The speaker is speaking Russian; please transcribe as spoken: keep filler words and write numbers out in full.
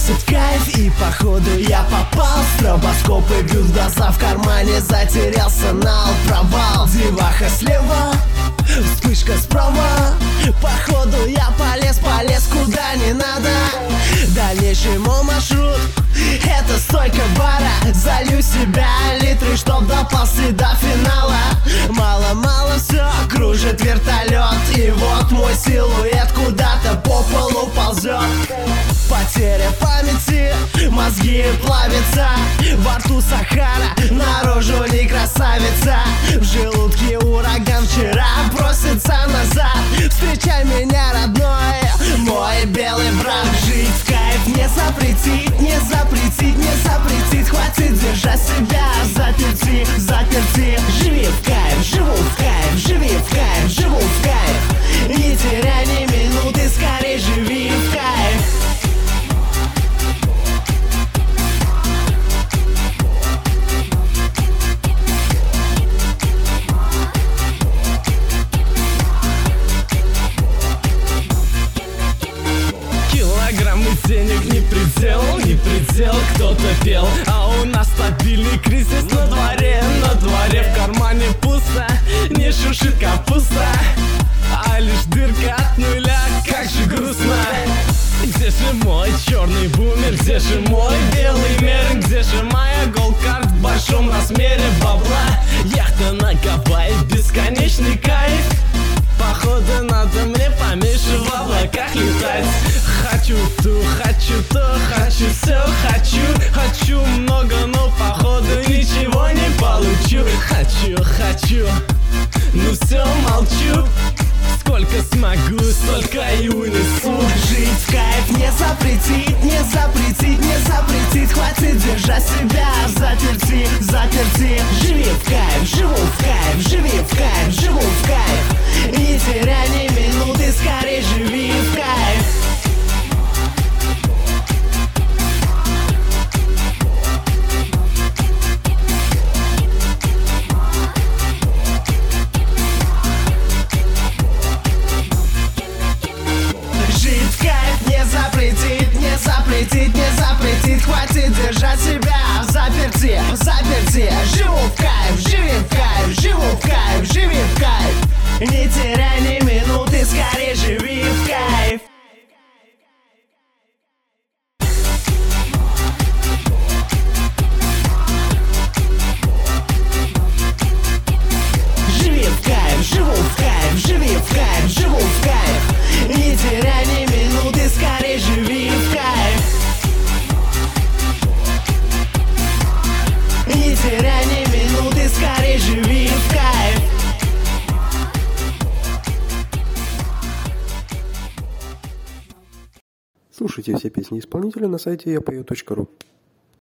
бросить кайф, и походу я попал. Стробоскопы бьют в глаза, в кармане затерялся нал. Провал, деваха слева, вспышка справа. Походу я полез, полез куда не надо. Дальнейший мой маршрут — это стойка бара. Залью себя литры, чтоб доползти до финала. Мало-мало все, кружит вертолет, и вот мой силуэт куда-то по полу ползет. Потеря памяти, мозги плавятся. Во рту Сахара, наружу не красавица. В желудке ураган, вчера просится назад. Встречай меня, родной, мой белый брат. Жить в кайф не запретить, не запретить, не запретить. Хватит держать себя заперти, заперти. Живи в кайф, живу в кайф, живи в кайф, живу в кайф. Не теряй ни минуты, скорей живи в кайф. Килограммы денег не предел, не предел, кто-то пел. А у нас стабильный кризис на дворе, на дворе. В кармане пусто, не шушит капуста, а лишь дырка от нуля, как же грустно. Где же мой черный бумер, где же мой белый мер? Где же моя голдкарт в большом размере бабла? Яхта на Гавайи, бесконечный кайф. Походу надо мне поменьше в облаках летать. Хочу ту, хочу то, хочу все, хочу. Хочу много, но походу ничего не получу. Хочу, хочу, ну все, молчу. Сколько смогу, столько и унесу. Жить в кайф не запретить, не запретить, не запретить. Хватит держать себя заперти, заперти. Живи в кайф, живу в кайф, живи в кайф, живу в кайф. Не теряй ни минуты, скорей живи в кайф. Не запретить, не запретить. Хватит держать себя заперти, заперти. Живу в кайф, живи в кайф, живу в кайф, живи в кайф. Не теряй ни минуты, скорее живи в кайф. Живи в кайф, живу в кайф, живи в кайф, живу в кайф. Не теряй ни минуты, скорее живи в кайф. Не теряй ни минуты, скорее живи в кайф. Слушайте все песни исполнителя на сайте я пою точка ру.